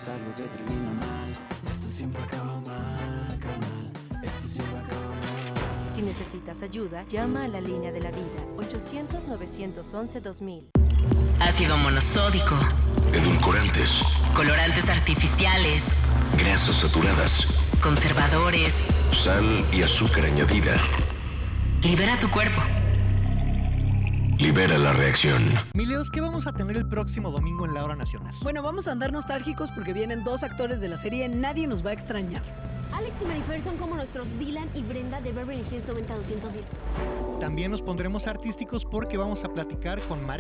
es algo que termina mal. Esto siempre acaba mal, esto siempre acaba mal. Si necesitas ayuda, llama a la línea de la vida, 800-911-2000. Ácido monosódico, Edulcorantes, colorantes artificiales, grasas saturadas, conservadores. sal y azúcar añadida. Libera tu cuerpo. Libera la reacción. Mileos, ¿qué vamos a tener el próximo domingo en la hora nacional? Bueno, vamos a andar nostálgicos porque vienen 2 actores de la serie Nadie nos va a extrañar. Alex y Marifer son como nuestros Dylan y Brenda de Beverly Hills 90210. También nos pondremos artísticos porque vamos a platicar con